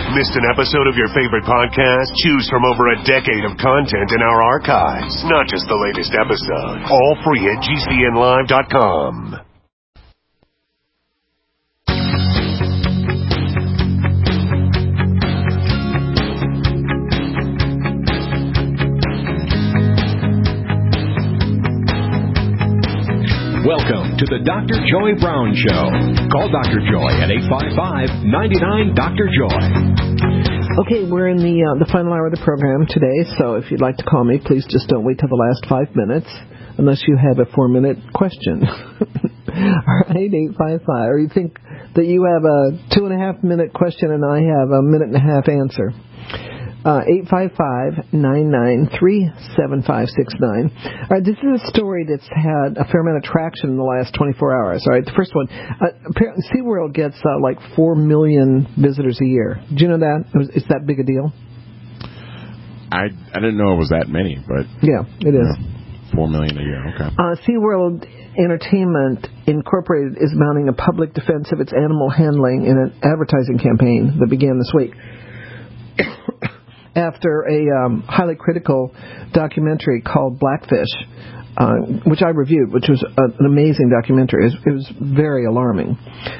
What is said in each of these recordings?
Missed an episode of your favorite podcast? Choose from over a decade of content in our archives, not just the latest episode. All free at GCNlive.com. Welcome to the Dr. Joy Brown Show. Call Dr. Joy at 855-99-DR-JOY. Okay, we're in the final hour of the program today, so if you'd like to call me, please just don't wait till the last 5 minutes, unless you have a 4-minute question. All right, 855. Or you think that you have a 2.5-minute question and I have a 1.5-minute answer. 855-993-7569. All right, this is a story that's had a fair amount of traction in the last 24 hours. All right, the first one, apparently SeaWorld gets like 4 million visitors a year. Do you know that? Is that big a deal? I didn't know it was that many, but... Yeah, it is. 4 million a year, okay. SeaWorld Entertainment Incorporated is mounting a public defense of its animal handling in an advertising campaign that began this week. After a highly critical documentary called Blackfish, which I reviewed, which was an amazing documentary. It was very alarming.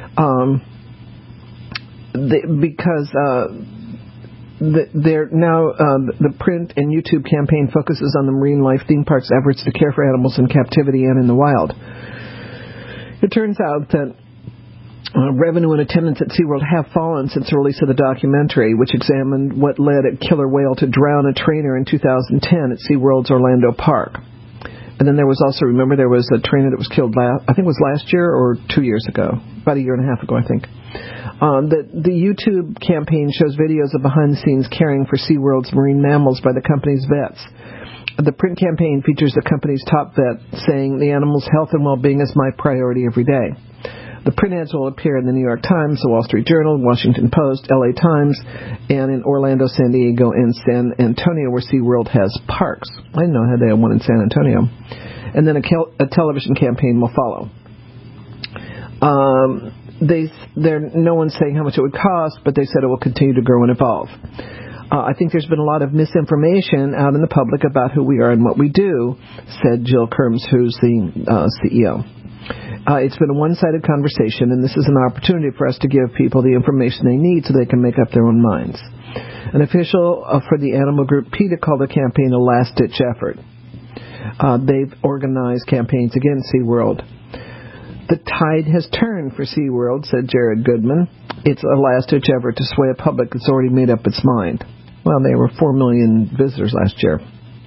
Because they're now the print and YouTube campaign focuses on the Marine Life Theme Park's efforts to care for animals in captivity and in the wild. It turns out that revenue and attendance at SeaWorld have fallen since the release of the documentary, which examined what led a killer whale to drown a trainer in 2010 at SeaWorld's Orlando Park. And then there was also, remember, there was a trainer that was killed, I think it was last year or 2 years ago, about a year and a half ago, I think. The YouTube campaign shows videos of behind-the-scenes caring for SeaWorld's marine mammals by the company's vets. The print campaign features the company's top vet saying, "The animal's health and well-being is my priority every day." The print ads will appear in the New York Times, the Wall Street Journal, Washington Post, LA Times, and in Orlando, San Diego, and San Antonio, where SeaWorld has parks. I didn't know how they had one in San Antonio. And then a television campaign will follow. No one's saying how much it would cost, but they said it will continue to grow and evolve. I think there's been a lot of misinformation out in the public about who we are and what we do, said Jill Kerms, who's the CEO. It's been a one-sided conversation, and this is an opportunity for us to give people the information they need so they can make up their own minds. An official for the animal group PETA called the campaign a last-ditch effort. They've organized campaigns against SeaWorld. The tide has turned for SeaWorld, said Jared Goodman. It's a last-ditch effort to sway a public that's already made up its mind. Well, there were 4 million visitors last year.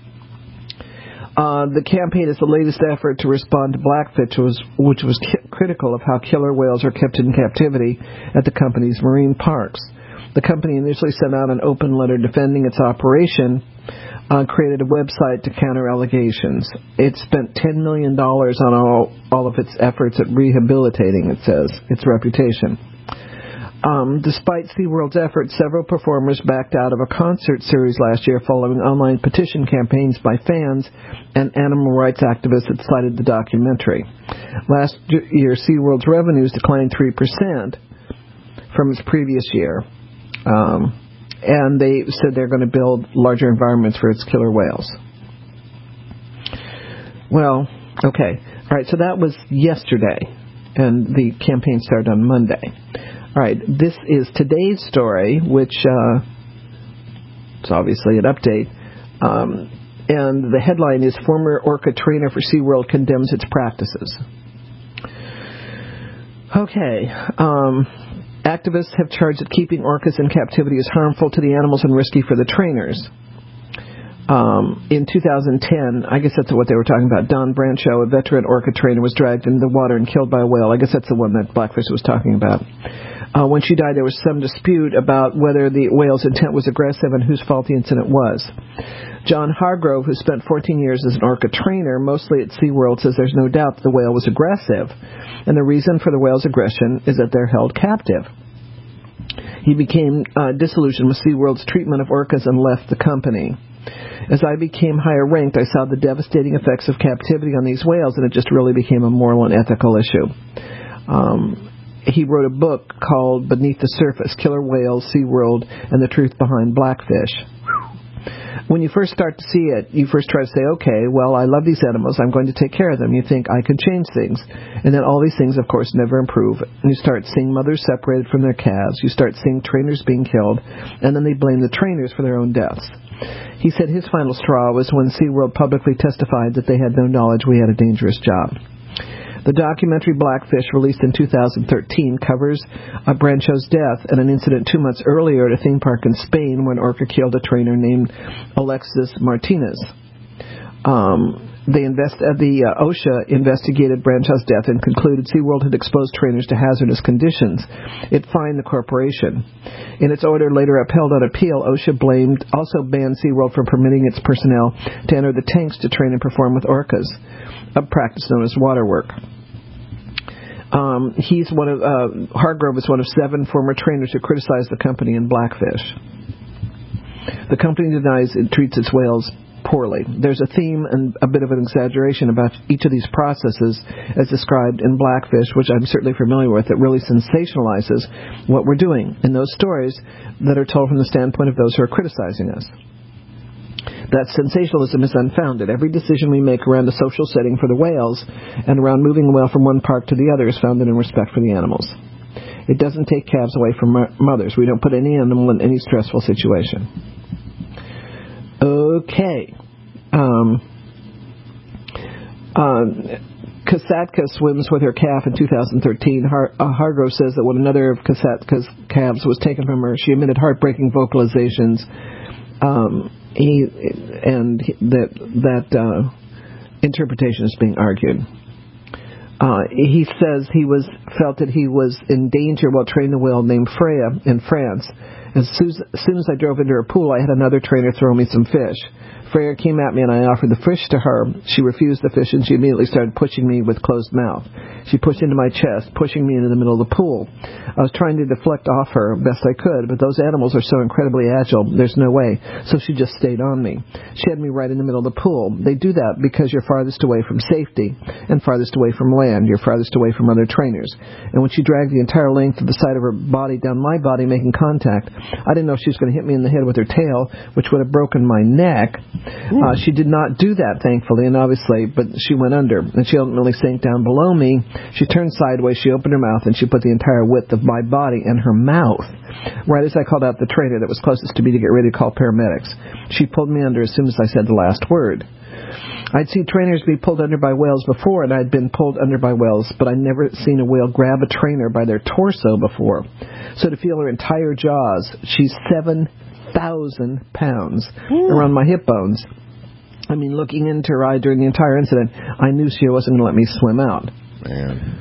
The campaign is the latest effort to respond to Blackfish, which was critical of how killer whales are kept in captivity at the company's marine parks. The company initially sent out an open letter defending its operation, created a website to counter allegations. It spent $10 million on all of its efforts at rehabilitating, it says, its reputation. Despite SeaWorld's efforts, several performers backed out of a concert series last year following online petition campaigns by fans and animal rights activists that cited the documentary. Last year, SeaWorld's revenues declined 3% from its previous year. And they said they're going to build larger environments for its killer whales. Well, okay. All right, so that was yesterday, and the campaign started on Monday. All right, this is today's story, which is obviously an update. And the headline is, Former Orca Trainer for SeaWorld Condemns Its Practices. Okay. Activists have charged that keeping orcas in captivity is harmful to the animals and risky for the trainers. In 2010, I guess that's what they were talking about, Don Brancho, a veteran orca trainer, was dragged into the water and killed by a whale. I guess that's the one that Blackfish was talking about. When she died, there was some dispute about whether the whale's intent was aggressive and whose fault the incident was. John Hargrove, who spent 14 years as an orca trainer, mostly at SeaWorld, says there's no doubt that the whale was aggressive, and the reason for the whale's aggression is that they're held captive. He became disillusioned with SeaWorld's treatment of orcas and left the company. As I became higher ranked, I saw the devastating effects of captivity on these whales, and it just really became a moral and ethical issue. he wrote a book called Beneath the Surface, Killer Whales, SeaWorld, and the Truth Behind Blackfish. When you first start to see it, you first try to say, okay, well, I love these animals. I'm going to take care of them. You think, I can change things. And then all these things, of course, never improve. And you start seeing mothers separated from their calves. You start seeing trainers being killed. And then they blame the trainers for their own deaths. He said his final straw was when SeaWorld publicly testified that they had no knowledge we had a dangerous job. The documentary Blackfish, released in 2013, covers Brancho's death and an incident 2 months earlier at a theme park in Spain when orca killed a trainer named Alexis Martinez. The OSHA investigated Brancho's death and concluded SeaWorld had exposed trainers to hazardous conditions. It fined the corporation. In its order later upheld on appeal, OSHA also banned SeaWorld from permitting its personnel to enter the tanks to train and perform with orcas, a practice known as water work. Hargrove is one of 7 former trainers who criticized the company in Blackfish. The company denies it treats its whales poorly. There's a theme and a bit of an exaggeration about each of these processes as described in Blackfish, which I'm certainly familiar with, that really sensationalizes what we're doing in those stories that are told from the standpoint of those who are criticizing us. That sensationalism is unfounded. Every decision we make around the social setting for the whales and around moving the whale from one park to the other is founded in respect for the animals. It doesn't take calves away from mothers. We don't put any animal in any stressful situation. Okay. Kasatka swims with her calf in 2013. Hargrove says that when another of Kasatka's calves was taken from her, she emitted heartbreaking vocalizations. That interpretation is being argued. He says he felt that he was in danger while training a whale named Freya in France. As soon as I drove into her pool, I had another trainer throw me some fish. Freya came at me and I offered the fish to her. She refused the fish and she immediately started pushing me with closed mouth. She pushed into my chest, pushing me into the middle of the pool. I was trying to deflect off her best I could, but those animals are so incredibly agile, there's no way. So she just stayed on me. She had me right in the middle of the pool. They do that because you're farthest away from safety and farthest away from land. You're farthest away from other trainers. And when she dragged the entire length of the side of her body down my body, making contact, I didn't know if she was going to hit me in the head with her tail, which would have broken my neck. She did not do that, thankfully, and obviously, but she went under, and she ultimately sank down below me. She turned sideways, she opened her mouth, and she put the entire width of my body in her mouth. Right as I called out the trainer that was closest to me to get ready to call paramedics. She pulled me under as soon as I said the last word. I'd seen trainers be pulled under by whales before, and I'd been pulled under by whales, but I'd never seen a whale grab a trainer by their torso before. So to feel her entire jaws, she's 7,000 pounds around my hip bones. I mean, looking into her eye during the entire incident, I knew she wasn't going to let me swim out. Man.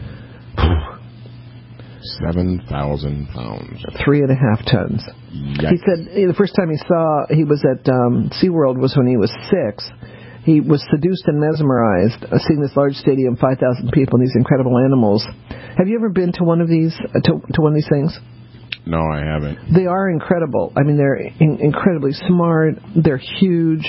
7,000 pounds. 3.5 tons. Yikes. He said the first time he was at SeaWorld was when he was 6. He was seduced and mesmerized, seeing this large stadium, 5,000 people, and these incredible animals. Have you ever been to one of these, to one of these things? No, I haven't. They are incredible. I mean, they're incredibly smart. They're huge.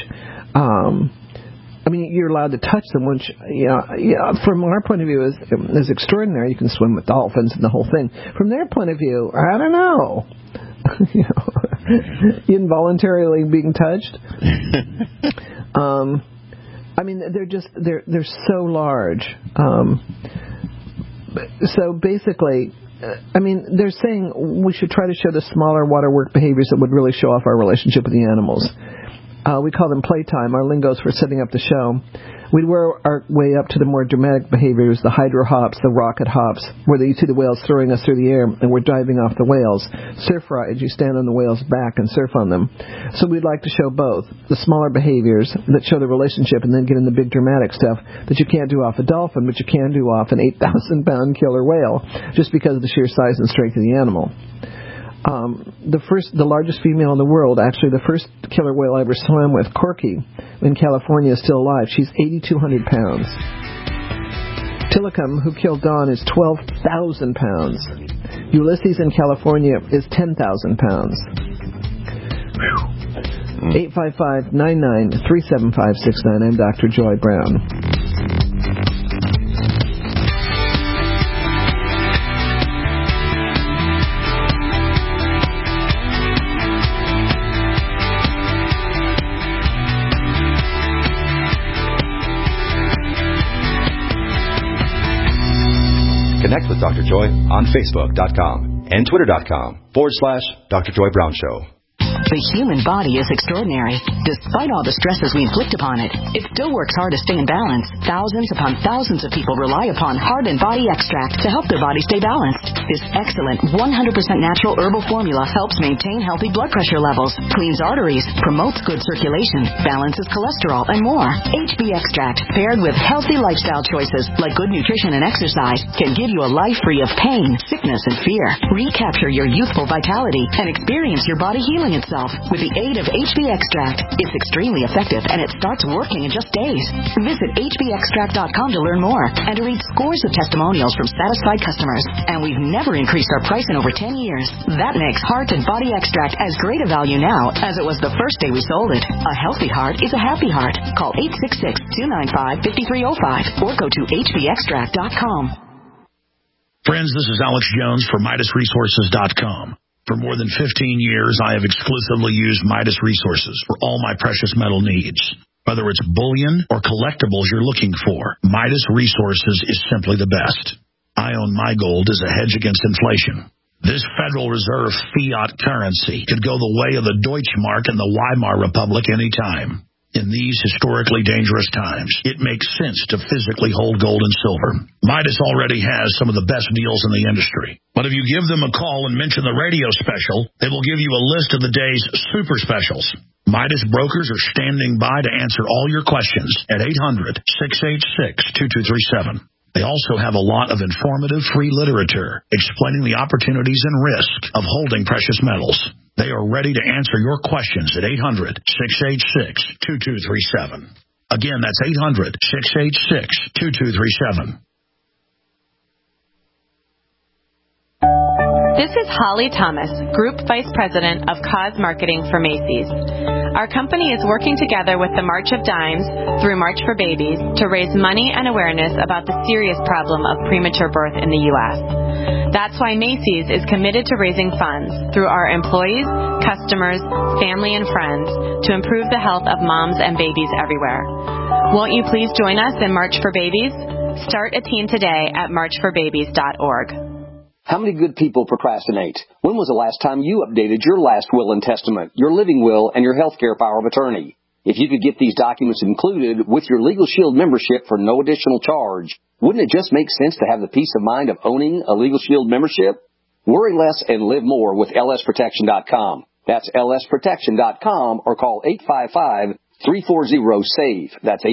I mean, you're allowed to touch them, which, from our point of view, is extraordinary. You can swim with dolphins and the whole thing. From their point of view, I don't know. Involuntarily being touched. I mean, they're so large. So basically, I mean, they're saying we should try to show the smaller water work behaviors that would really show off our relationship with the animals. We call them playtime, our lingos for setting up the show. We'd work our way up to the more dramatic behaviors, the hydro hops, the rocket hops, where you see the whales throwing us through the air and we're diving off the whales. Surf rides, you stand on the whale's back and surf on them. So we'd like to show both. The smaller behaviors that show the relationship and then get in the big dramatic stuff that you can't do off a dolphin, but you can do off an 8,000-pound killer whale, just because of the sheer size and strength of the animal. The largest female in the world, actually the first killer whale I ever swam with, Corky, in California, is still alive. She's 8,200 pounds. Tillicum, who killed Dawn, is 12,000 pounds. Ulysses in California is 10,000 pounds. 855-99-37569. I'm Dr. Joy Brown. Dr. Joy on Facebook.com and Twitter.com/Dr. Joy Brown Show. The human body is extraordinary. Despite all the stresses we inflict upon it, it still works hard to stay in balance. Thousands upon thousands of people rely upon Heart and Body Extract to help their body stay balanced. This excellent 100% natural herbal formula helps maintain healthy blood pressure levels, cleans arteries, promotes good circulation, balances cholesterol, and more. HB Extract, paired with healthy lifestyle choices like good nutrition and exercise, can give you a life free of pain, sickness, and fear. Recapture your youthful vitality and experience your body healing itself with the aid of HB Extract. It's extremely effective, and it starts working in just days. Visit hbextract.com to learn more and to read scores of testimonials from satisfied customers. And we've never increased our price in over 10 years. That makes Heart and Body Extract as great a value now as it was the first day we sold it. A healthy heart is a happy heart. Call 866-295-5305 or go to hbextract.com. Friends, this is Alex Jones for MidasResources.com. For more than 15 years, I have exclusively used Midas Resources for all my precious metal needs. Whether it's bullion or collectibles you're looking for, Midas Resources is simply the best. I own my gold as a hedge against inflation. This Federal Reserve fiat currency could go the way of the Deutschmark and the Weimar Republic any time. In these historically dangerous times, it makes sense to physically hold gold and silver. Midas already has some of the best deals in the industry. But if you give them a call and mention the radio special, they will give you a list of the day's super specials. Midas brokers are standing by to answer all your questions at 800-686-2237. They also have a lot of informative free literature explaining the opportunities and risk of holding precious metals. They are ready to answer your questions at 800-686-2237. Again, that's 800-686-2237. This is Holly Thomas, Group Vice President of Cause Marketing for Macy's. Our company is working together with the March of Dimes through March for Babies to raise money and awareness about the serious problem of premature birth in the U.S. That's why Macy's is committed to raising funds through our employees, customers, family, and friends to improve the health of moms and babies everywhere. Won't you please join us in March for Babies? Start a team today at marchforbabies.org. How many good people procrastinate? When was the last time you updated your last will and testament, your living will, and your health care power of attorney? If you could get these documents included with your Legal Shield membership for no additional charge, wouldn't it just make sense to have the peace of mind of owning a Legal Shield membership? Worry less and live more with lsprotection.com. That's lsprotection.com or call 855-340-SAVE. That's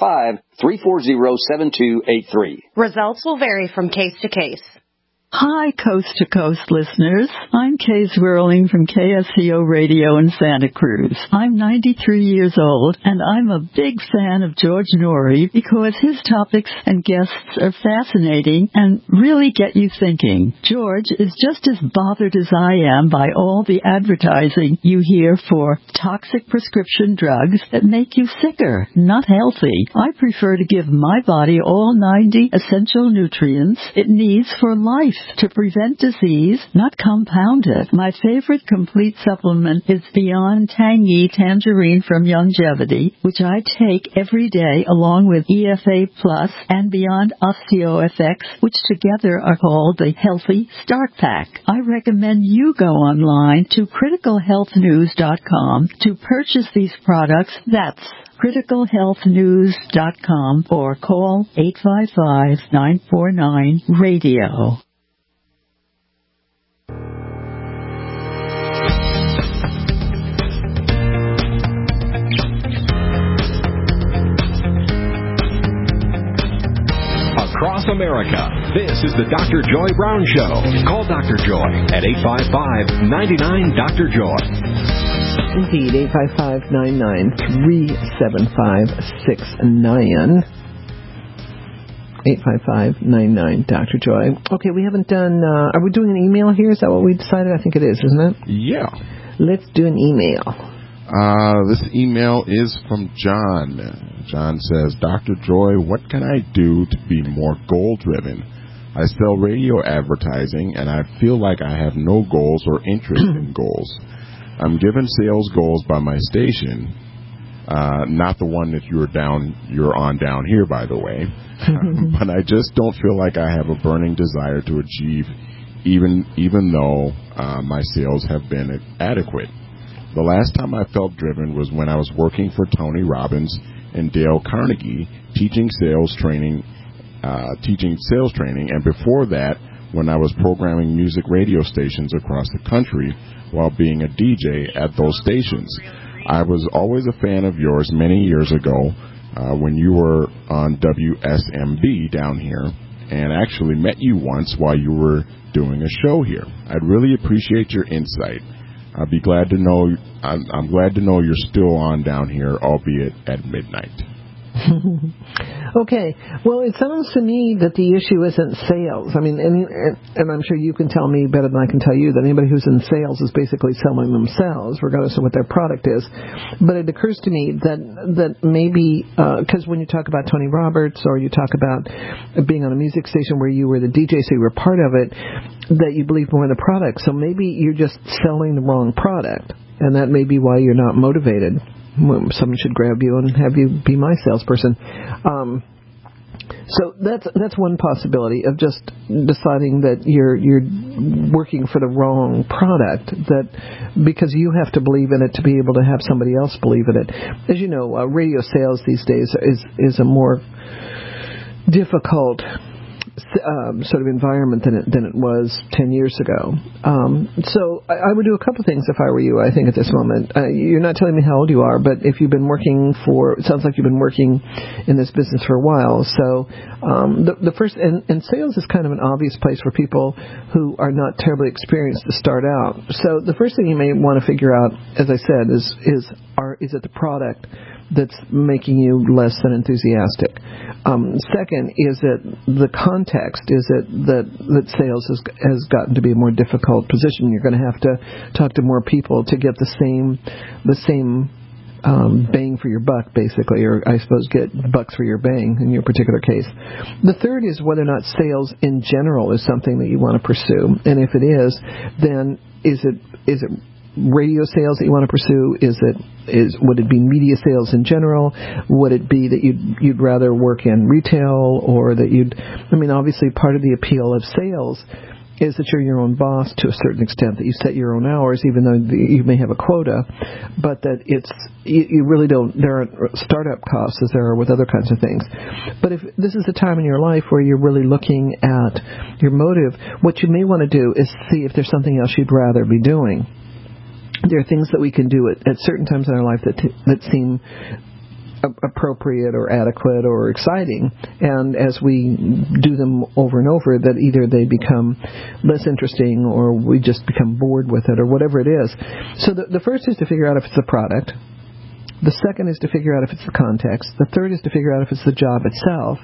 855-340-7283. Results will vary from case to case. Hi, Coast to Coast listeners. I'm Kay Swirling from KSCO Radio in Santa Cruz. I'm 93 years old, and I'm a big fan of George Norrie because his topics and guests are fascinating and really get you thinking. George is just as bothered as I am by all the advertising you hear for toxic prescription drugs that make you sicker, not healthy. I prefer to give my body all 90 essential nutrients it needs for life to prevent disease, not compound it. My favorite complete supplement is Beyond Tangy Tangerine from Youngevity, which I take every day along with EFA Plus and Beyond OsteoFX, which together are called the Healthy Start Pack. I recommend you go online to criticalhealthnews.com to purchase these products. That's criticalhealthnews.com or call 855-949-RADIO. Across America, this is the Dr. Joy Brown Show. Call Dr. Joy at 855-99-DR-JOY. Indeed, 855-993-7569. 855-99-DR-JOY. Okay, we haven't done, are we doing an email here? Is that what we decided? I think it is, isn't it? Yeah. Let's do an email. This email is from John. John says, Dr. Joy, what can I do to be more goal-driven? I sell radio advertising, and I feel like I have no goals or interest in goals. I'm given sales goals by my station, Not the one that you're on down here, by the way. But I just don't feel like I have a burning desire to achieve, even though my sales have been adequate. The last time I felt driven was when I was working for Tony Robbins and Dale Carnegie, teaching sales training, and before that, when I was programming music radio stations across the country while being a DJ at those stations. I was always a fan of yours many years ago when you were on WSMB down here, and actually met you once while you were doing a show here. I'd really appreciate your insight. I'd be glad to know. I'm glad to know you're still on down here, albeit at midnight. Okay. Well, it sounds to me that the issue isn't sales. I mean, and I'm sure you can tell me better than I can tell you that anybody who's in sales is basically selling themselves, regardless of what their product is. But it occurs to me that maybe, because when you talk about Tony Roberts or you talk about being on a music station where you were the DJ, so you were part of it, that you believe more in the product. So maybe you're just selling the wrong product, and that may be why you're not motivated. Someone should grab you and have you be my salesperson. So that's one possibility of just deciding that you're working for the wrong product, that because you have to believe in it to be able to have somebody else believe in it. As you know, radio sales these days is a more difficult sort of environment than it was 10 years ago. So I would do a couple things if I were you, I think, at this moment. You're not telling me how old you are, but if you've been working it sounds like you've been working in this business for a while. So the first, and sales is kind of an obvious place for people who are not terribly experienced to start out. So the first thing you may want to figure out, as I said, is it the product that's making you less than enthusiastic? Second, is it the context? Is it that sales has gotten to be a more difficult position? You're going to have to talk to more people to get the same bang for your buck, basically, or I suppose get bucks for your bang in your particular case. The third is whether or not sales in general is something that you want to pursue, and if it is, then is it radio sales that you want to pursue? Would it be media sales in general? Would it be that you'd rather work in retail, or that obviously part of the appeal of sales is that you're your own boss to a certain extent, that you set your own hours, even though you may have a quota, but that you really don't, there aren't startup costs as there are with other kinds of things. But if this is a time in your life where you're really looking at your motive, what you may want to do is see if there's something else you'd rather be doing. There are things that we can do at certain times in our life that seem appropriate or adequate or exciting, and as we do them over and over, that either they become less interesting or we just become bored with it or whatever it is. So the first is to figure out if it's a product. The second is to figure out if it's the context. The third is to figure out if it's the job itself.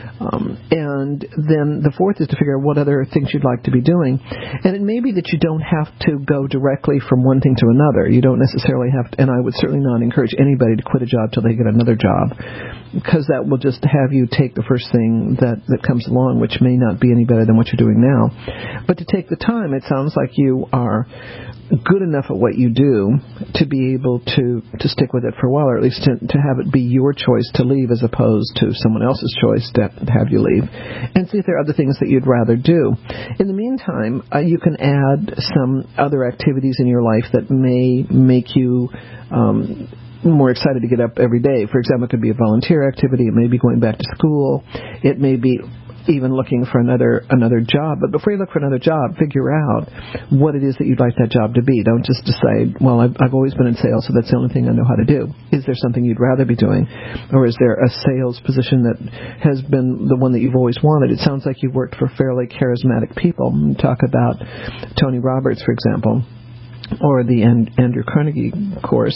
And then the fourth is to figure out what other things you'd like to be doing. And it may be that you don't have to go directly from one thing to another. You don't necessarily have to, and I would certainly not encourage anybody to quit a job till they get another job, because that will just have you take the first thing that comes along, which may not be any better than what you're doing now. But to take the time, it sounds like you are good enough at what you do to be able to stick with it for a while, or at least to have it be your choice to leave as opposed to someone else's choice to have you leave, and see if there are other things that you'd rather do. In the meantime, you can add some other activities in your life that may make you more excited to get up every day. For example, it could be a volunteer activity. It may be going back to school. It may be even looking for another job. But before you look for another job, figure out what it is that you'd like that job to be. Don't just decide, well, I've always been in sales, so that's the only thing I know how to do. Is there something you'd rather be doing? Or is there a sales position that has been the one that you've always wanted? It sounds like you've worked for fairly charismatic people. Talk about Tony Roberts, for example, or the Andrew Carnegie course,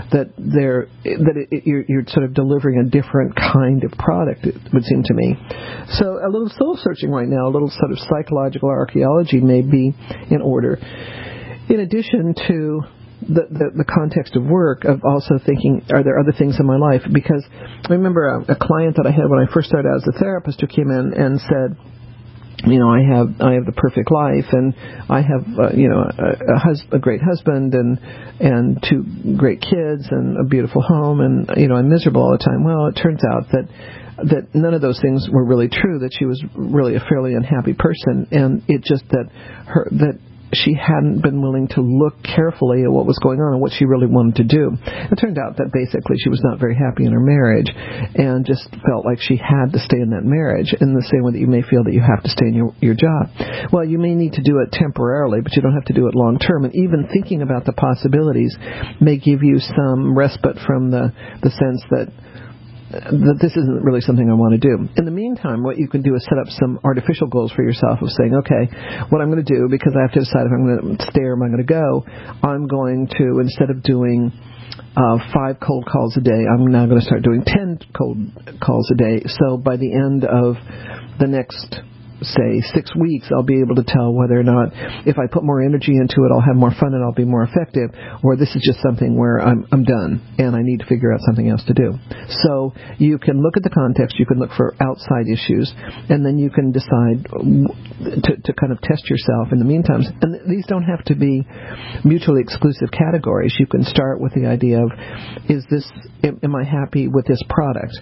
you're sort of delivering a different kind of product, it would seem to me. So a little soul searching right now, a little sort of psychological archaeology may be in order. In addition to the context of work, of also thinking, are there other things in my life? Because I remember a client that I had when I first started out as a therapist who came in and said, I have the perfect life, and I have a great husband and 2 great kids and a beautiful home, and I'm miserable all the time. Well, it turns out that none of those things were really true. That she was really a fairly unhappy person, and it just that she hadn't been willing to look carefully at what was going on and what she really wanted to do. It turned out that basically she was not very happy in her marriage and just felt like she had to stay in that marriage, in the same way that you may feel that you have to stay in your job. Well, you may need to do it temporarily, but you don't have to do it long term. And even thinking about the possibilities may give you some respite from the sense that this isn't really something I want to do. In the meantime, what you can do is set up some artificial goals for yourself of saying, okay, what I'm going to do, because I have to decide if I'm going to stay or am I going to go, I'm going to, instead of doing 5 cold calls a day, I'm now going to start doing 10 cold calls a day. So by the end of the next, say, 6 weeks, I'll be able to tell whether or not, if I put more energy into it, I'll have more fun and I'll be more effective, or this is just something where I'm done and I need to figure out something else to do. So you can look at the context, you can look for outside issues, and then you can decide to kind of test yourself in the meantime. And these don't have to be mutually exclusive categories. You can start with the idea of, am I happy with this product?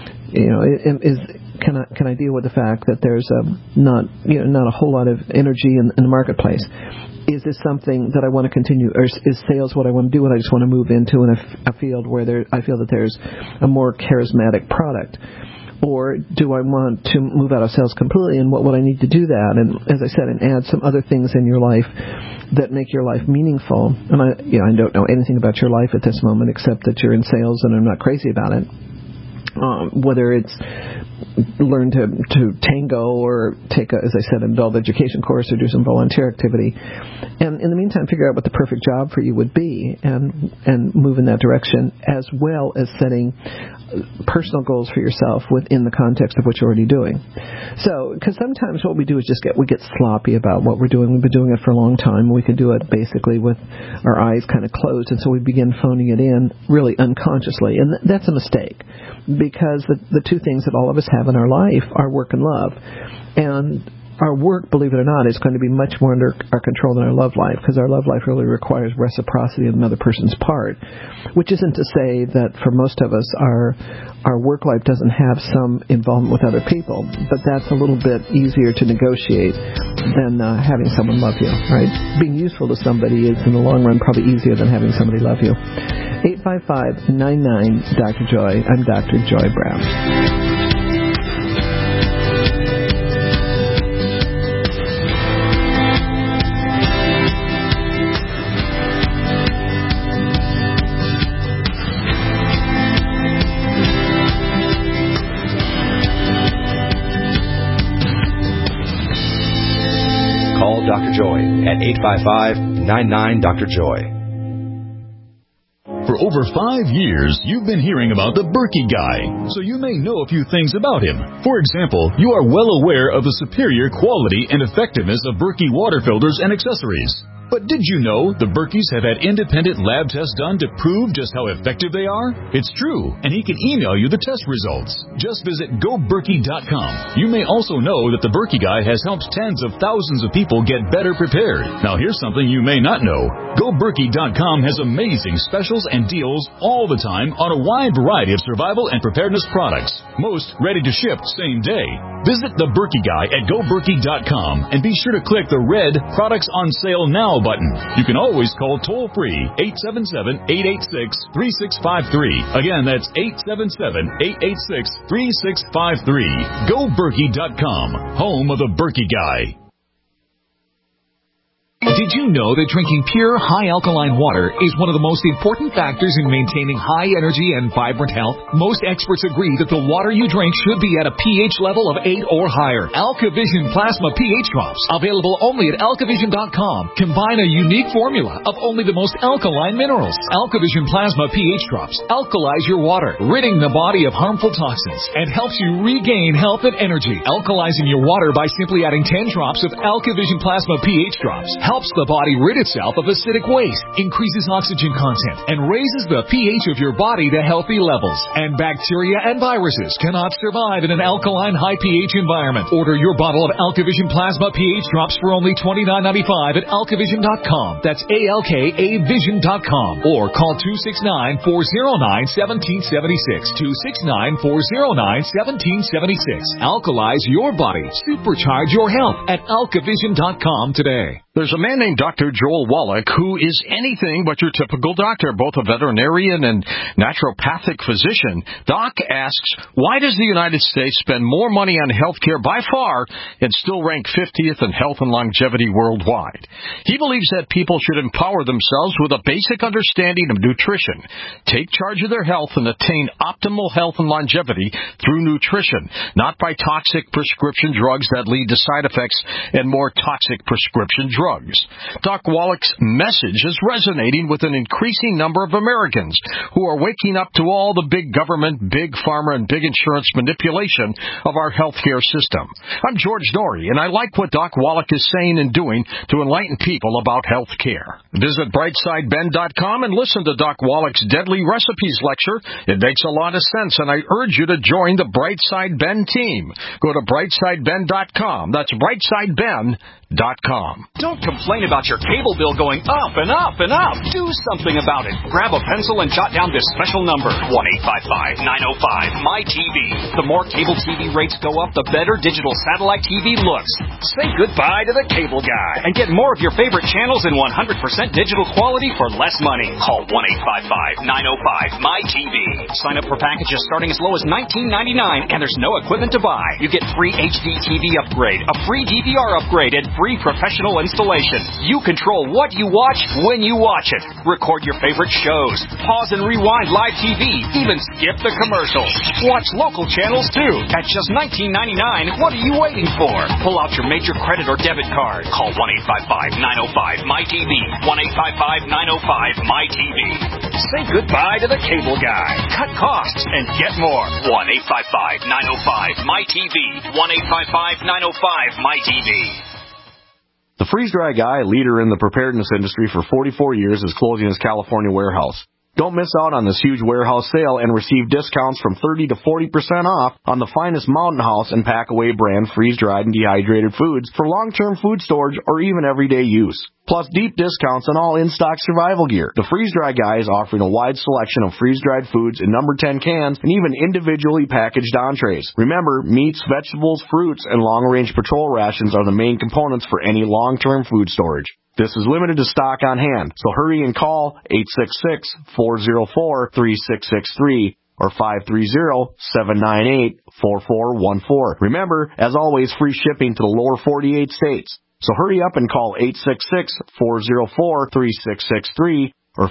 Can I deal with the fact that there's not a whole lot of energy in the marketplace? Is this something that I want to continue, or is sales what I want to do and I just want to move into in a field where I feel that there's a more charismatic product? Or do I want to move out of sales completely, and what would I need to do that? And as I said, and add some other things in your life that make your life meaningful. And I don't know anything about your life at this moment except that you're in sales, and I'm not crazy about it. Whether it's learn to tango or take, as I said, an adult education course or do some volunteer activity. And in the meantime, figure out what the perfect job for you would be and move in that direction, as well as setting personal goals for yourself within the context of what you're already doing. So, because sometimes what we do is we get sloppy about what we're doing. We've been doing it for a long time. We can do it basically with our eyes kind of closed, and so we begin phoning it in really unconsciously. And that's a mistake, because the 2 things that all of us have in our life are work and love. And our work, believe it or not, is going to be much more under our control than our love life, because our love life really requires reciprocity on another person's part, which isn't to say that for most of us our work life doesn't have some involvement with other people, but that's a little bit easier to negotiate than having someone love you, right? Being useful to somebody is, in the long run, probably easier than having somebody love you. 855-99-Dr. Joy. I'm Dr. Joy Brown. Dr. Joy at 855-99-Dr. Joy. For over 5 years, you've been hearing about the Berkey Guy, so you may know a few things about him. For example, you are well aware of the superior quality and effectiveness of Berkey water filters and accessories. But did you know the Berkeys have had independent lab tests done to prove just how effective they are? It's true, and he can email you the test results. Just visit GoBerkey.com. You may also know that the Berkey Guy has helped tens of thousands of people get better prepared. Now here's something you may not know. GoBerkey.com has amazing specials and deals all the time on a wide variety of survival and preparedness products. Most ready to ship same day. Visit the Berkey Guy at GoBerkey.com and be sure to click the red Products on Sale Now button. You can always call toll-free 877-886-3653. Again, that's 877-886-3653. GoBerkey.com, home of the Berkey Guy. Did you know that drinking pure, high-alkaline water is one of the most important factors in maintaining high energy and vibrant health? Most experts agree that the water you drink should be at a pH level of 8 or higher. AlkaVision Plasma pH Drops, available only at AlkaVision.com, combine a unique formula of only the most alkaline minerals. AlkaVision Plasma pH Drops alkalize your water, ridding the body of harmful toxins, and helps you regain health and energy. Alkalizing your water by simply adding 10 drops of AlkaVision Plasma pH Drops helps the body rid itself of acidic waste, increases oxygen content, and raises the pH of your body to healthy levels. And bacteria and viruses cannot survive in an alkaline high pH environment. Order your bottle of AlkaVision Plasma pH drops for only $29.95 at alkavision.com. That's ALKAvision.com. Or call 269-409-1776. 269-409-1776. Alkalize your body. Supercharge your health at alkavision.com today. There's a man named Dr. Joel Wallach who is anything but your typical doctor, both a veterinarian and naturopathic physician. Doc asks, why does the United States spend more money on health care by far and still rank 50th in health and longevity worldwide? He believes that people should empower themselves with a basic understanding of nutrition, take charge of their health, and attain optimal health and longevity through nutrition, not by toxic prescription drugs that lead to side effects and more toxic prescription drugs. Doc Wallach's message is resonating with an increasing number of Americans who are waking up to all the big government, big pharma, and big insurance manipulation of our healthcare system. I'm George Norrie, and I like what Doc Wallach is saying and doing to enlighten people about health care. Visit brightsideben.com and listen to Doc Wallach's Deadly Recipes lecture. It makes a lot of sense, and I urge you to join the Brightside Ben team. Go to brightsideben.com. That's brightsideben.com. Don't complain about your cable bill going up and up and up. Do something about it. Grab a pencil and jot down this special number, 1-855-905-MY-TV. The more cable TV rates go up, the better digital satellite TV looks. Say goodbye to the cable guy and get more of your favorite channels in 100% digital quality for less money. Call 1-855-905-MY-TV. Sign up for packages starting as low as $19.99, and there's no equipment to buy. You get free HD TV upgrade, a free DVR upgrade, and free professional installation. You control what you watch when you watch it. Record your favorite shows. Pause and rewind live TV. Even skip the commercials. Watch local channels too. At just $19.99, what are you waiting for? Pull out your major credit or debit card. Call 1-855-905-MY-TV. 1-855-905-MY-TV. Say goodbye to the cable guy. Cut costs and get more. 1-855-905-MY-TV. 1-855-905-MY-TV. The Freeze-Dry Guy, leader in the preparedness industry for 44 years, is closing his California warehouse. Don't miss out on this huge warehouse sale and receive discounts from 30 to 40% off on the finest Mountain House and Packaway brand freeze-dried and dehydrated foods for long-term food storage or even everyday use. Plus deep discounts on all in-stock survival gear. The Freeze-Dry Guy is offering a wide selection of freeze-dried foods in number 10 cans and even individually packaged entrees. Remember, meats, vegetables, fruits, and long-range patrol rations are the main components for any long-term food storage. This is limited to stock on hand, so hurry and call 866-404-3663 or 530-798-4414. Remember, as always, free shipping to the lower 48 states. So hurry up and call 866-404-3663 or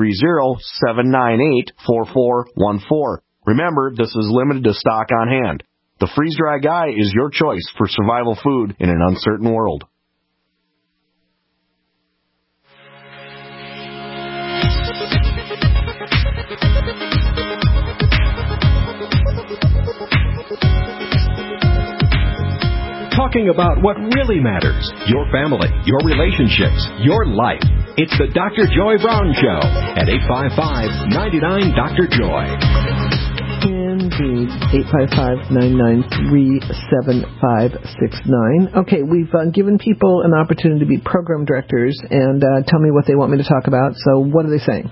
530-798-4414. Remember, this is limited to stock on hand. The Freeze-Dry Guy is your choice for survival food in an uncertain world. Talking about what really matters, your family, your relationships, your life. It's the Dr. Joy Brown Show at 855-99-DR-JOY. Indeed, 855-993-7569. Okay, we've given people an opportunity to be program directors and tell me what they want me to talk about. So what are they saying?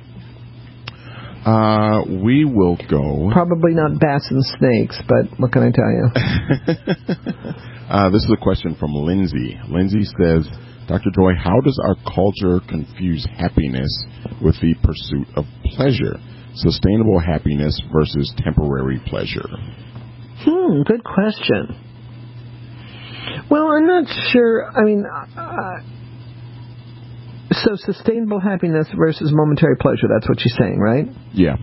We will go. Probably not bats and snakes, but what can I tell you? This is a question from Lindsay. Lindsay says, Dr. Joy, how does our culture confuse happiness with the pursuit of pleasure? Sustainable happiness versus temporary pleasure. Good question. Well, I'm not sure. I mean, so sustainable happiness versus momentary pleasure, that's what you're saying, right? Yeah.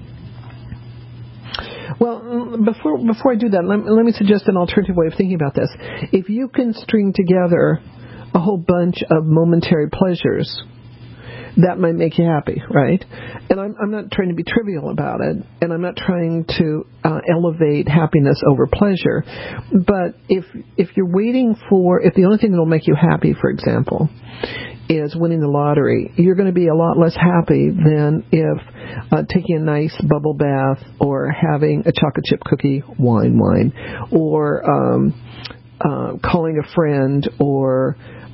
Well, before I do that, let me suggest an alternative way of thinking about this. If you can string together a whole bunch of momentary pleasures, that might make you happy, right? And I'm not trying to be trivial about it, and I'm not trying to elevate happiness over pleasure. But if you're waiting for, if the only thing that will make you happy, for example, is winning the lottery, you're going to be a lot less happy than if taking a nice bubble bath or having a chocolate chip cookie, wine, or calling a friend or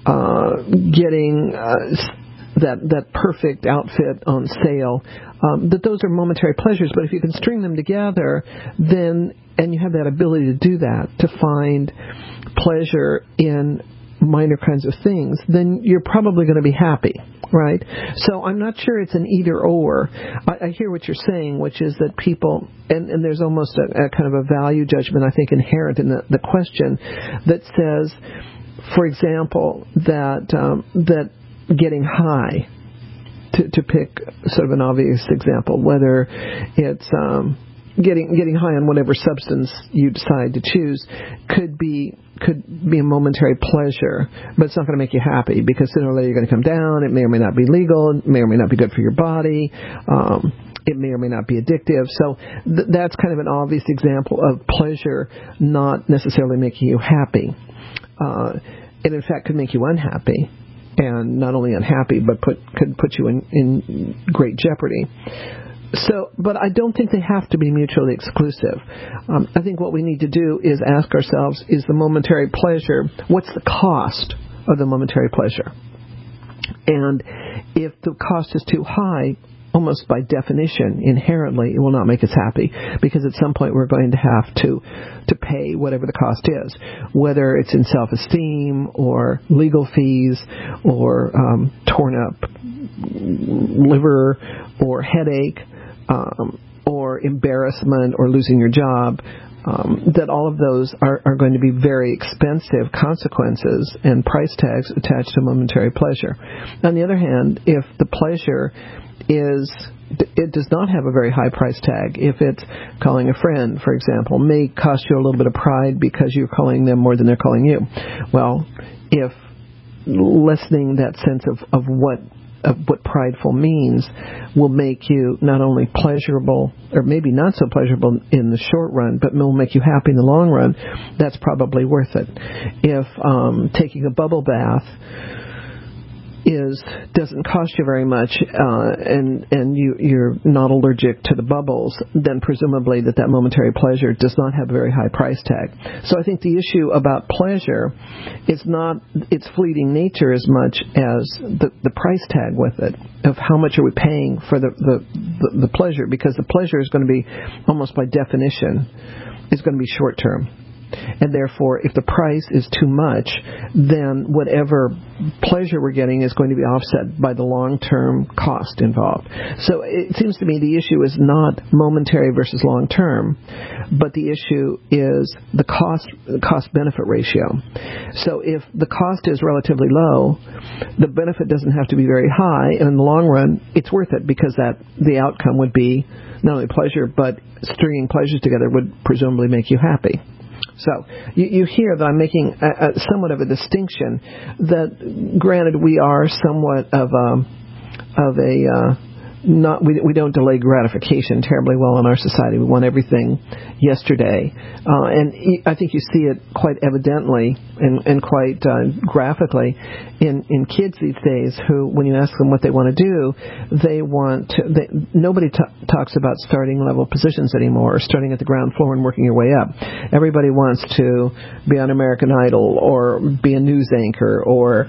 getting that perfect outfit on sale. That those are momentary pleasures, but if you can string them together, then, and you have that ability to do that, to find pleasure in minor kinds of things, then you're probably going to be happy, right? So I'm not sure it's an either or. I hear what you're saying, which is that people, and there's almost a kind of a value judgment, I think, inherent in the question that says, for example, that getting high, to pick sort of an obvious example, whether it's getting high on whatever substance you decide to choose, could be a momentary pleasure, but it's not going to make you happy, because sooner or later you're going to come down. It may or may not be legal. It may or may not be good for your body. It may or may not be addictive. So that's kind of an obvious example of pleasure not necessarily making you happy. And in fact could make you unhappy. And not only unhappy, but could put you in great jeopardy. So, but I don't think they have to be mutually exclusive. I think what we need to do is ask ourselves, is the momentary pleasure, what's the cost of the momentary pleasure? And if the cost is too high, almost by definition, inherently, it will not make us happy, because at some point we're going to have to pay whatever the cost is, whether it's in self-esteem or legal fees or torn up liver or headache or embarrassment or losing your job. That all of those are going to be very expensive consequences and price tags attached to momentary pleasure. On the other hand, if the pleasure it does not have a very high price tag. If it's calling a friend, for example, may cost you a little bit of pride because you're calling them more than they're calling you. Well, if lessening that sense of what prideful means will make you not only pleasurable, or maybe not so pleasurable in the short run, but will make you happy in the long run, that's probably worth it. If taking a bubble bath doesn't cost you very much, and you're not allergic to the bubbles, then presumably that momentary pleasure does not have a very high price tag. So I think the issue about pleasure is not its fleeting nature as much as the price tag with it, of how much are we paying for the pleasure, because the pleasure is going to be, almost by definition, is going to be short term. And therefore, if the price is too much, then whatever pleasure we're getting is going to be offset by the long-term cost involved. So it seems to me the issue is not momentary versus long-term, but the issue is the cost-benefit ratio. So if the cost is relatively low, the benefit doesn't have to be very high, and in the long run, it's worth it, because the outcome would be not only pleasure, but stringing pleasures together would presumably make you happy. So you hear that I'm making somewhat of a distinction, that granted we are somewhat of a we don't delay gratification terribly well in our society. We want everything yesterday, and I think you see it quite evidently and quite graphically in kids these days, who, when you ask them what they want to do, nobody talks about starting level positions anymore, or starting at the ground floor and working your way up. Everybody wants to be on American Idol, or be a news anchor, or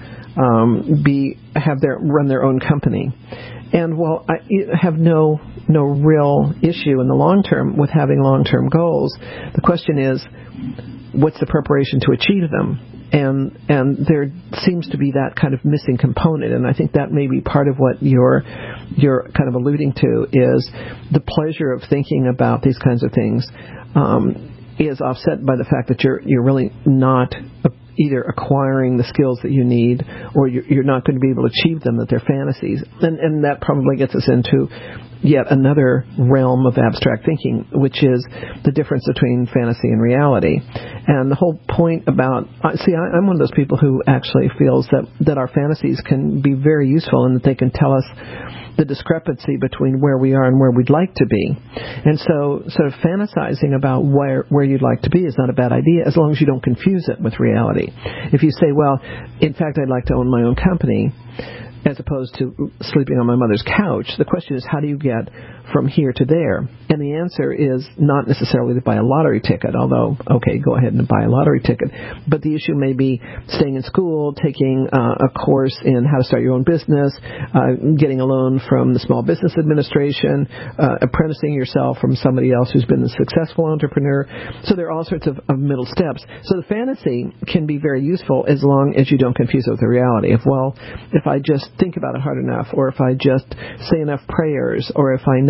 run their own company. And while I have no real issue in the long term with having long-term goals, the question is, what's the preparation to achieve them? And there seems to be that kind of missing component, and I think that may be part of what you're kind of alluding to, is the pleasure of thinking about these kinds of things is offset by the fact that you're really not either acquiring the skills that you need, or you're not going to be able to achieve them, that they're fantasies. And that probably gets us into yet another realm of abstract thinking, which is the difference between fantasy and reality. And the whole point about, I'm one of those people who actually feels that our fantasies can be very useful and that they can tell us the discrepancy between where we are and where we'd like to be. And so sort of fantasizing about where you'd like to be is not a bad idea, as long as you don't confuse it with reality. If you say, well, in fact, I'd like to own my own company, as opposed to sleeping on my mother's couch, the question is, how do you get from here to there? And the answer is not necessarily to buy a lottery ticket, although, okay, go ahead and buy a lottery ticket. But the issue may be staying in school, taking a course in how to start your own business, getting a loan from the Small Business Administration, apprenticing yourself from somebody else who's been a successful entrepreneur. So there are all sorts of middle steps. So the fantasy can be very useful as long as you don't confuse it with the reality. If I just think about it hard enough, or if I just say enough prayers, or if I'm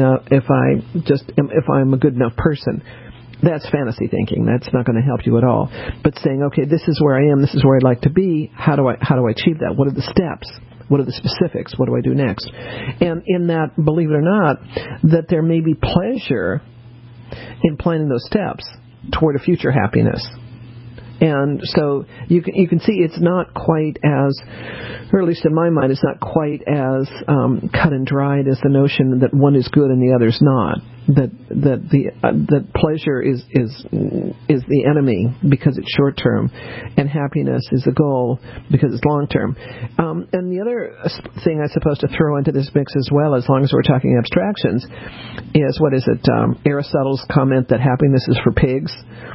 a good enough person, that's fantasy thinking. That's not going to help you at all. But saying, okay, this is where I am, this is where I'd like to be, how do I achieve that? What are the steps? What are the specifics? What do I do next? And in that, believe it or not, that there may be pleasure in planning those steps toward a future happiness. And so you can see it's not quite as, or at least in my mind, it's not quite as cut and dried as the notion that one is good and the other's not. That pleasure is the enemy because it's short term, and happiness is the goal because it's long term. And the other thing I suppose to throw into this mix as well, as long as we're talking abstractions, is Aristotle's comment that happiness is for pigs.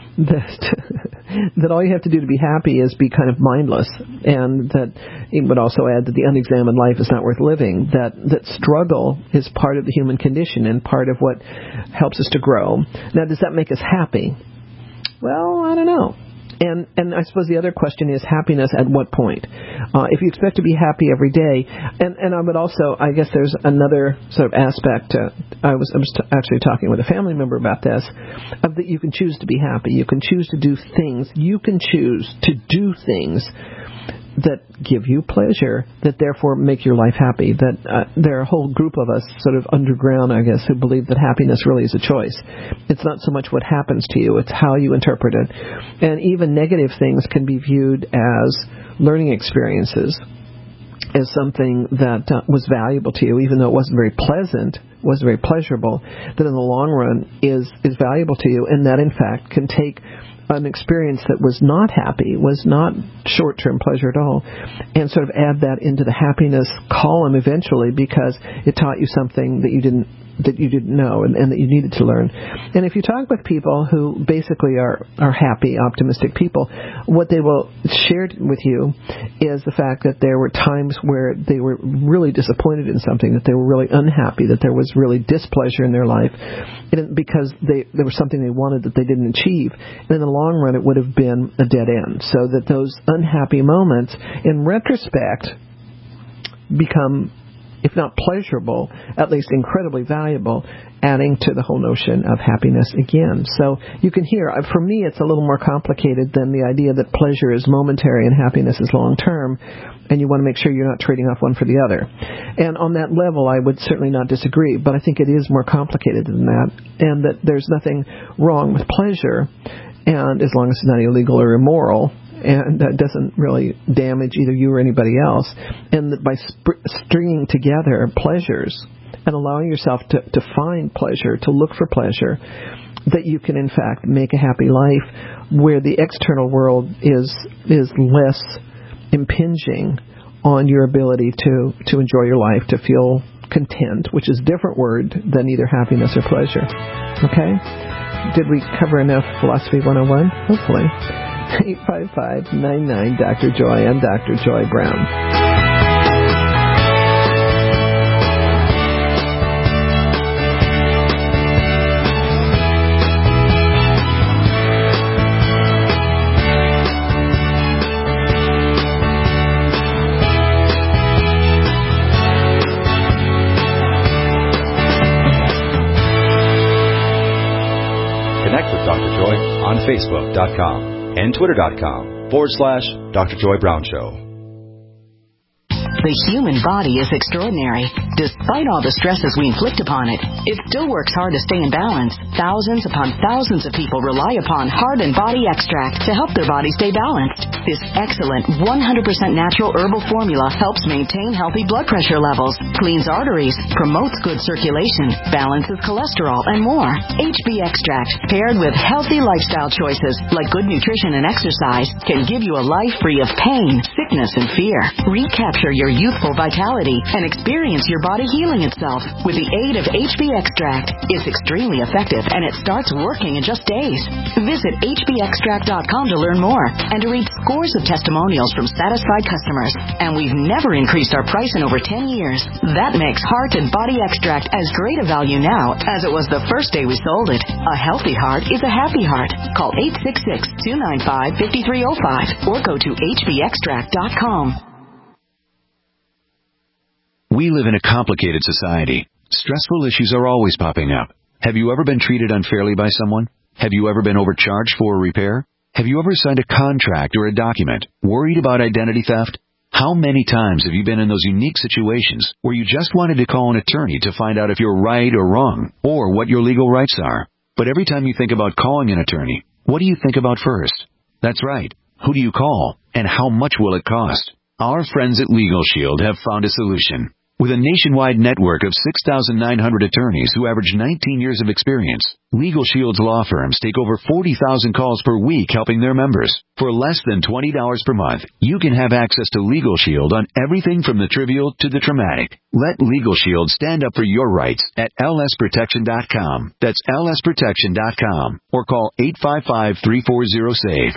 That all you have to do to be happy is be kind of mindless, and that it would also add that the unexamined life is not worth living, that struggle is part of the human condition and part of what helps us to grow. Now, does that make us happy? Well, I don't know. And I suppose the other question is happiness at what point? If you expect to be happy every day, and I would also, I guess there's another sort of aspect. I was actually talking with a family member about this, of that you can choose to be happy. You can choose to do things. You can choose to do things that give you pleasure, that therefore make your life happy. That there are a whole group of us sort of underground, I guess, who believe that happiness really is a choice. It's not so much what happens to you, it's how you interpret it. And even negative things can be viewed as learning experiences, as something that was valuable to you, even though it wasn't very pleasant, wasn't very pleasurable, that in the long run is valuable to you, and that in fact can take an experience that was not happy, was not short-term pleasure at all, and sort of add that into the happiness column eventually, because it taught you something that you didn't know and that you needed to learn. And if you talk with people who basically are happy, optimistic people, what they will share with you is the fact that there were times where they were really disappointed in something, that they were really unhappy, that there was really displeasure in their life because there was something they wanted that they didn't achieve. And in the long run, it would have been a dead end. So that those unhappy moments, in retrospect, become, if not pleasurable, at least incredibly valuable, adding to the whole notion of happiness again. So you can hear, for me, it's a little more complicated than the idea that pleasure is momentary and happiness is long-term, and you want to make sure you're not trading off one for the other. And on that level, I would certainly not disagree, but I think it is more complicated than that, and that there's nothing wrong with pleasure, and as long as it's not illegal or immoral, and that doesn't really damage either you or anybody else. And that by stringing together pleasures and allowing yourself to find pleasure, to look for pleasure, that you can in fact make a happy life where the external world is less impinging on your ability to enjoy your life, to feel content, which is a different word than either happiness or pleasure. Okay? Did we cover enough Philosophy 101? Hopefully. 855-99-Dr. Joy. I'm Dr. Joy Brown. Connect with Dr. Joy on Facebook.com and Twitter.com/Dr. Joy Brown Show. The human body is extraordinary. Despite all the stresses we inflict upon it still works hard to stay in balance. Thousands upon thousands of people rely upon Heart and Body Extract to help their body stay balanced. This excellent 100% natural herbal formula helps maintain healthy blood pressure levels, cleans arteries, promotes good circulation, balances cholesterol, and more. HB Extract, paired with healthy lifestyle choices like good nutrition and exercise, can give you a life free of pain, sickness, and fear. Recapture your youthful vitality and experience your body healing itself with the aid of HB Extract. It's extremely effective and it starts working in just days. Visit hbextract.com to learn more and to read scores of testimonials from satisfied customers. And we've never increased our price in over 10 years. That makes Heart and Body Extract as great a value now as it was the first day we sold it. A healthy heart is a happy heart. Call 866-295-5305 or go to hbextract.com. We live in a complicated society. Stressful issues are always popping up. Have you ever been treated unfairly by someone? Have you ever been overcharged for a repair? Have you ever signed a contract or a document worried about identity theft? How many times have you been in those unique situations where you just wanted to call an attorney to find out if you're right or wrong, or what your legal rights are? But every time you think about calling an attorney, what do you think about first? That's right. Who do you call, and how much will it cost? Our friends at Legal Shield have found a solution. With a nationwide network of 6,900 attorneys who average 19 years of experience, Legal Shield's law firms take over 40,000 calls per week helping their members. For less than $20 per month, you can have access to Legal Shield on everything from the trivial to the traumatic. Let Legal Shield stand up for your rights at lsprotection.com. That's lsprotection.com. Or call 855-340-SAVE,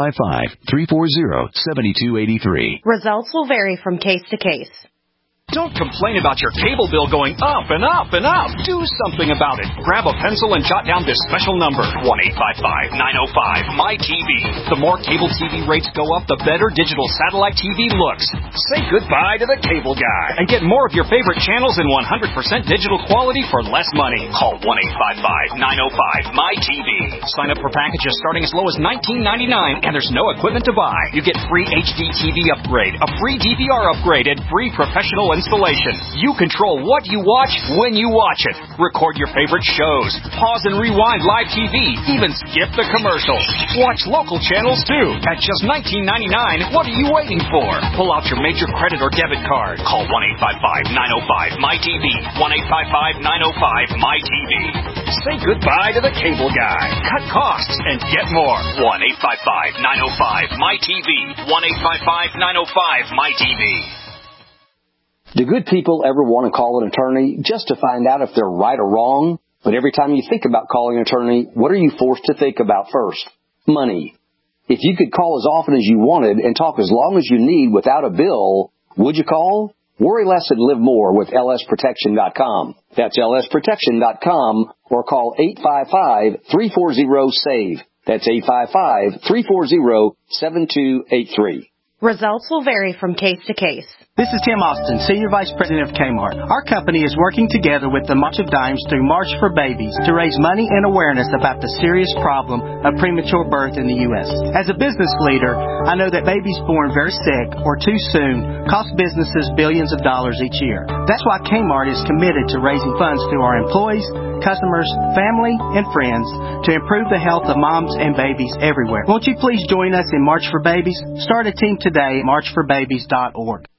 855-340-7283. Results will vary from case to case. Don't complain about your cable bill going up and up and up. Do something about it. Grab a pencil and jot down this special number, 1-855-905-MY-TV. The more cable TV rates go up, the better digital satellite TV looks. Say goodbye to the cable guy and get more of your favorite channels in 100% digital quality for less money. Call 1-855-905-MY-TV. Sign up for packages starting as low as $19.99, and there's no equipment to buy. You get free HD TV upgrade, a free DVR upgrade, and free professional installation. You control what you watch when you watch it. Record your favorite shows. Pause and rewind live TV. Even skip the commercials. Watch local channels too. At just $19.99, what are you waiting for? Pull out your major credit or debit card. Call 1-855-905-MY-TV. 1-855-905-MY-TV. Say goodbye to the cable guy. Cut costs and get more. 1-855-905-MY-TV. 1-855-905-MY-TV. Do good people ever want to call an attorney just to find out if they're right or wrong? But every time you think about calling an attorney, what are you forced to think about first? Money. If you could call as often as you wanted and talk as long as you need without a bill, would you call? Worry less and live more with lsprotection.com. That's lsprotection.com, or call 855-340-SAVE. That's 855-340-7283. Results will vary from case to case. This is Tim Austin, Senior Vice President of Kmart. Our company is working together with the March of Dimes through March for Babies to raise money and awareness about the serious problem of premature birth in the U.S. As a business leader, I know that babies born very sick or too soon cost businesses billions of dollars each year. That's why Kmart is committed to raising funds through our employees, customers, family, and friends to improve the health of moms and babies everywhere. Won't you please join us in March for Babies? Start a team today at marchforbabies.org.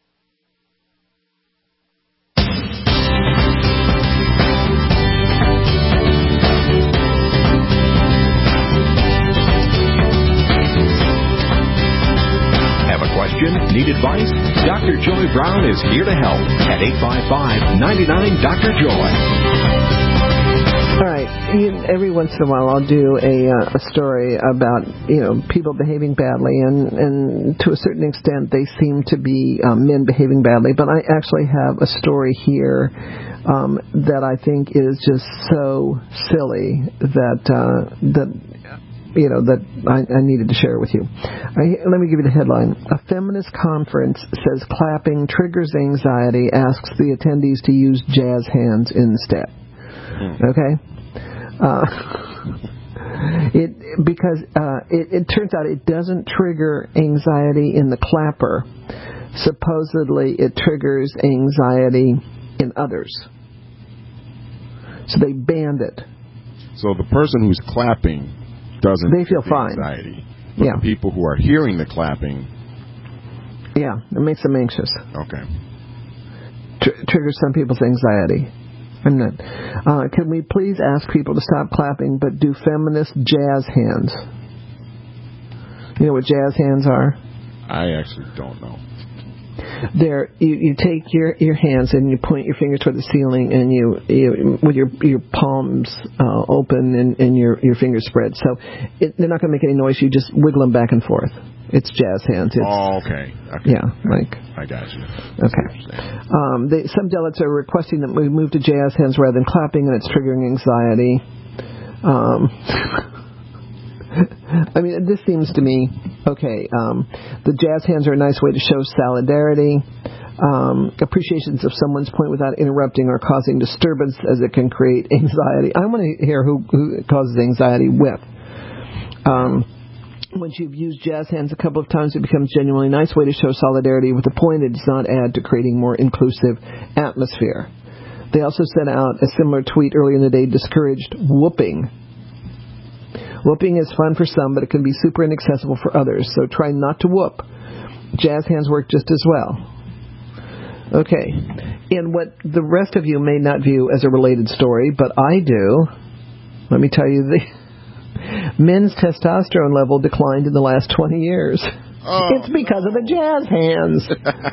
Need advice? Dr. Joy Brown is here to help at 855-99-DR-JOY. All right. Every once in a while I'll do a story about, people behaving badly, and to a certain extent they seem to be men behaving badly. But I actually have a story here that I think is just so silly that I needed to share with you. Let me give you the headline. A feminist conference says clapping triggers anxiety, asks the attendees to use jazz hands instead. Okay? It turns out it doesn't trigger anxiety in the clapper. supposedly it triggers anxiety in others. So they banned it. So the person who's clapping doesn't feel fine. Anxiety. But the people who are hearing the clapping, it makes them anxious. Okay. Triggers some people's anxiety. I'm not. Can we please ask people to stop clapping but do feminist jazz hands? You know what jazz hands are? I actually don't know. You take your hands and you point your fingers toward the ceiling, and you with your palms open and your fingers spread. So they're not going to make any noise. You just wiggle them back and forth. It's jazz hands. Okay. Yeah, I got you. Okay. Some delegates are requesting that we move to jazz hands rather than clapping, and it's triggering anxiety. I mean, this seems to me, okay, the jazz hands are a nice way to show solidarity, appreciations of someone's point without interrupting or causing disturbance, as it can create anxiety. I want to hear who it causes anxiety with. Once you've used jazz hands a couple of times, it becomes a genuinely nice way to show solidarity with the point it does not add to creating more inclusive atmosphere. They also sent out a similar tweet earlier in the day, discouraged whooping. Whooping is fun for some, but it can be super inaccessible for others, so try not to whoop. Jazz hands work just as well. Okay, and what the rest of you may not view as a related story, but I do, let me tell you, the men's testosterone level declined in the last 20 years. It's because of the jazz hands.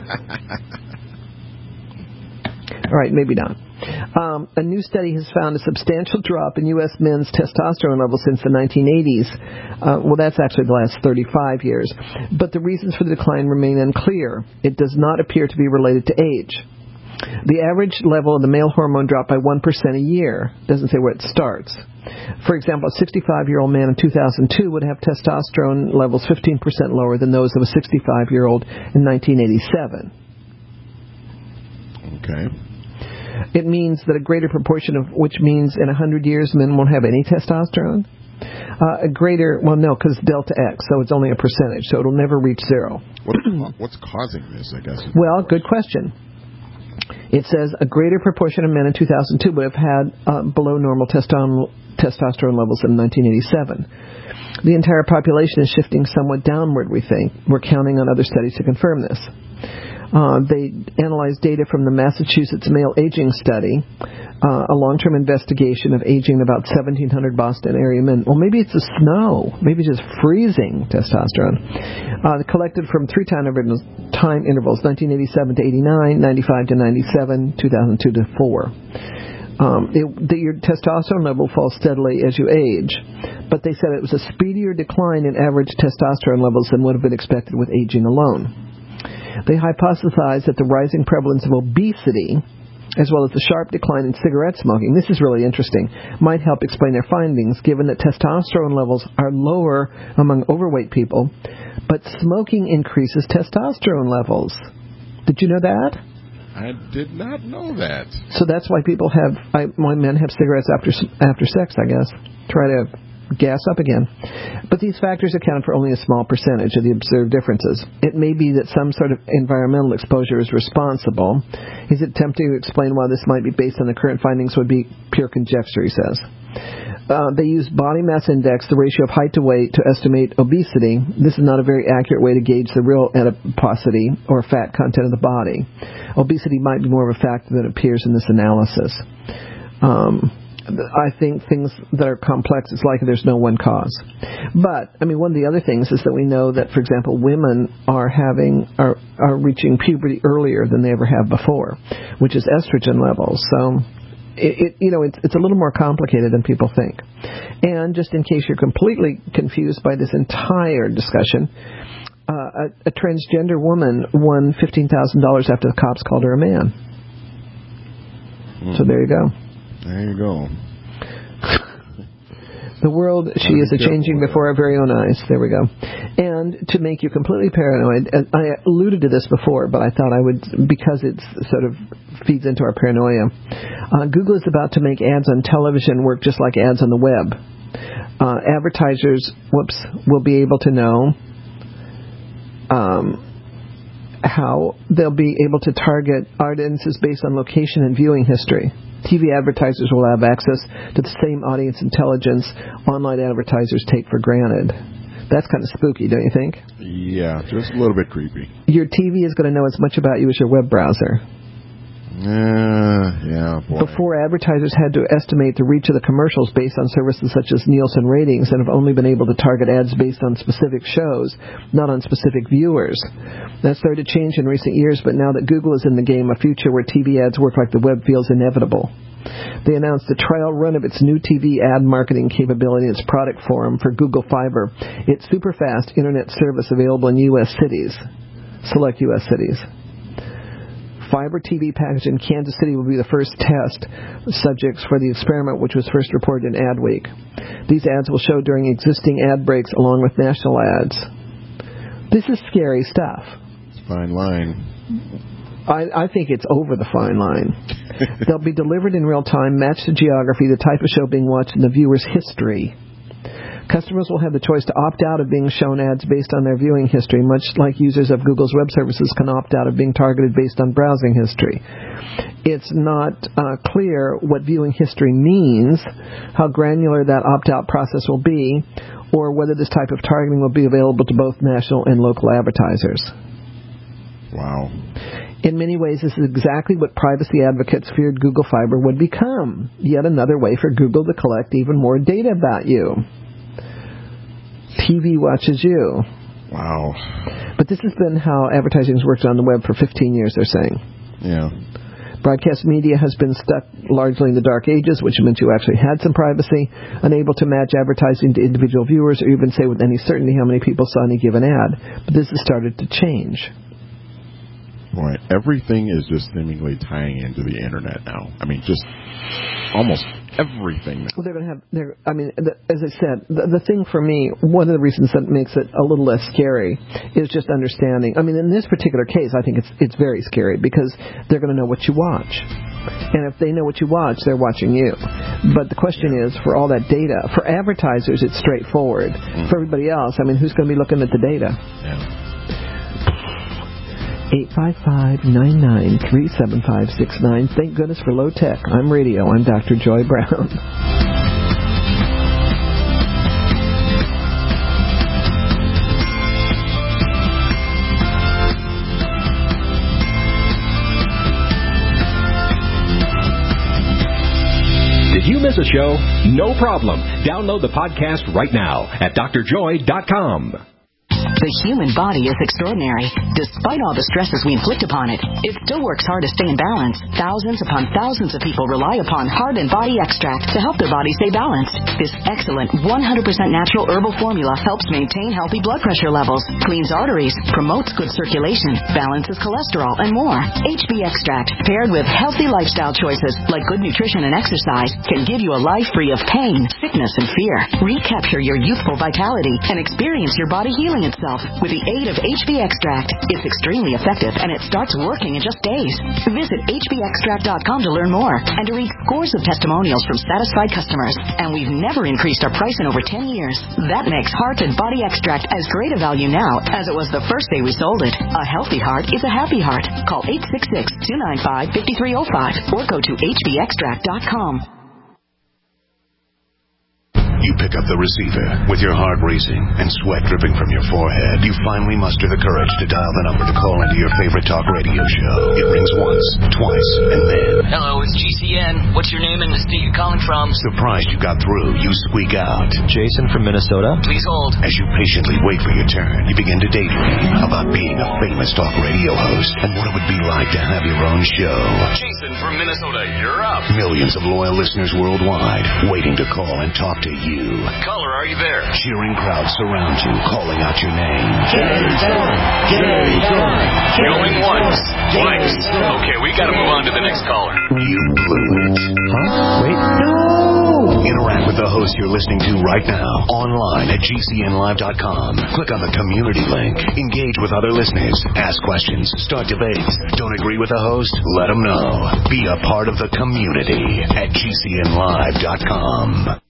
All right, maybe not. A new study has found a substantial drop in U.S. men's testosterone levels since the 1980s. Well, that's actually the last 35 years. But the reasons for the decline remain unclear. It does not appear to be related to age. The average level of the male hormone dropped by 1% a year. Doesn't say where it starts. For example, a 65-year-old man in 2002 would have testosterone levels 15% lower than those of a 65-year-old in 1987. Okay. It means that a greater proportion of, which means in 100 years men won't have any testosterone. Because delta X, so it's only a percentage, so it'll never reach zero. What's causing this, I guess? Well, good question. It says a greater proportion of men in 2002 would have had below normal testosterone levels in 1987. The entire population is shifting somewhat downward, we think. We're counting on other studies to confirm this. They analyzed data from the Massachusetts Male Aging Study, a long-term investigation of aging about 1,700 Boston area men. Well, maybe it's the snow. Maybe it's just freezing testosterone. Collected from 3 time intervals, 1987 to 89, 95 to 97, 2002 to 4. Your testosterone level falls steadily as you age, but they said it was a speedier decline in average testosterone levels than would have been expected with aging alone. They hypothesized that the rising prevalence of obesity, as well as the sharp decline in cigarette smoking, this is really interesting, might help explain their findings, given that testosterone levels are lower among overweight people, but smoking increases testosterone levels. Did you know that? I did not know that. So that's why why men have cigarettes after sex, I guess. Try to gas up again. But these factors account for only a small percentage of the observed differences. It may be that some sort of environmental exposure is responsible. Is it tempting to explain why this might be based on the current findings would be pure conjecture, he says. They use body mass index, the ratio of height to weight, to estimate obesity. This is not a very accurate way to gauge the real adiposity or fat content of the body. Obesity might be more of a factor than appears in this analysis. I think things that are complex, it's likely there's no one cause. But, one of the other things is that we know that, for example, women are reaching puberty earlier than they ever have before, which is estrogen levels. So, it's a little more complicated than people think. And just in case you're completely confused by this entire discussion, a transgender woman won $15,000 after the cops called her a man. So there you go. There you go. The world, she is changing before our very own eyes. There we go. And to make you completely paranoid, I alluded to this before, but I thought I would, because it sort of feeds into our paranoia. Google is about to make ads on television work just like ads on the web. Advertisers, will be able to know how they'll be able to target audiences based on location and viewing history. TV advertisers will have access to the same audience intelligence online advertisers take for granted. That's kind of spooky, don't you think? Yeah, just a little bit creepy. Your TV is going to know as much about you as your web browser. Yeah, boy. Before, advertisers had to estimate the reach of the commercials based on services such as Nielsen ratings and have only been able to target ads based on specific shows, not on specific viewers. That started to change in recent years, but now that Google is in the game, a future where TV ads work like the web feels inevitable. They announced a trial run of its new TV ad marketing capability in its product forum for Google Fiber. It's super fast internet service available in U.S. cities, select U.S. cities. Fiber TV package in Kansas City will be the first test subjects for the experiment, which was first reported in Adweek. These ads will show during existing ad breaks along with national ads. This is scary stuff. It's a fine line. I think it's over the fine line. They'll be delivered in real time, match the geography, the type of show being watched, and the viewer's history. Customers will have the choice to opt out of being shown ads based on their viewing history, much like users of Google's web services can opt out of being targeted based on browsing history. It's not clear what viewing history means, how granular that opt-out process will be, or whether this type of targeting will be available to both national and local advertisers. Wow. In many ways, this is exactly what privacy advocates feared Google Fiber would become, yet another way for Google to collect even more data about you. TV watches you. Wow. But this has been how advertising has worked on the web for 15 years, they're saying. Yeah. Broadcast media has been stuck largely in the dark ages, which meant you actually had some privacy, unable to match advertising to individual viewers or even say with any certainty how many people saw any given ad. But this has started to change. Boy, everything is just seemingly tying into the internet now. I mean, just almost everything. Well, they're going to have, as I said, the thing for me, one of the reasons that makes it a little less scary is just understanding. I mean, in this particular case, I think it's very scary because they're going to know what you watch. And if they know what you watch, they're watching you. But the question is, for all that data, for advertisers, it's straightforward. For everybody else, I mean, who's going to be looking at the data? Yeah. 855-99-37569. Thank goodness for low tech. I'm radio. I'm Dr. Joy Brown. Did you miss a show? No problem. Download the podcast right now at drjoy.com. The human body is extraordinary. Despite all the stresses we inflict upon it, it still works hard to stay in balance. Thousands upon thousands of people rely upon Heart and Body Extract to help their body stay balanced. This excellent 100% natural herbal formula helps maintain healthy blood pressure levels, cleans arteries, promotes good circulation, balances cholesterol, and more. HB Extract, paired with healthy lifestyle choices like good nutrition and exercise, can give you a life free of pain, sickness, and fear. Recapture your youthful vitality and experience your body healing itself with the aid of HB Extract. It's extremely effective, and it starts working in just days. Visit hbextract.com to learn more and to read scores of testimonials from satisfied customers. And we've never increased our price in over 10 years. That makes Heart and Body Extract as great a value now as it was the first day we sold it. A healthy heart is a happy heart. Call 866-295-5305 or go to hbextract.com. You pick up the receiver with your heart racing and sweat dripping from your forehead. You finally muster the courage to dial the number to call into your favorite talk radio show. It rings once, twice, and then... Hello, it's GCN. What's your name and the state you're calling from? Surprised you got through, you squeak out. Jason from Minnesota. Please hold. As you patiently wait for your turn, you begin to daydream about being a famous talk radio host and what it would be like to have your own show. Jason from Minnesota, you're up. Millions of loyal listeners worldwide waiting to call and talk to you. Caller, are you there? Cheering crowds surround you, calling out your name. Jerry Joy! Jerry Joy! Going once, twice. Okay, we gotta move on to the next caller. You blew it. Huh? Wait. No! Interact with the host you're listening to right now, online at GCNlive.com. Click on the community link. Engage with other listeners. Ask questions. Start debates. Don't agree with the host? Let them know. Be a part of the community at GCNlive.com.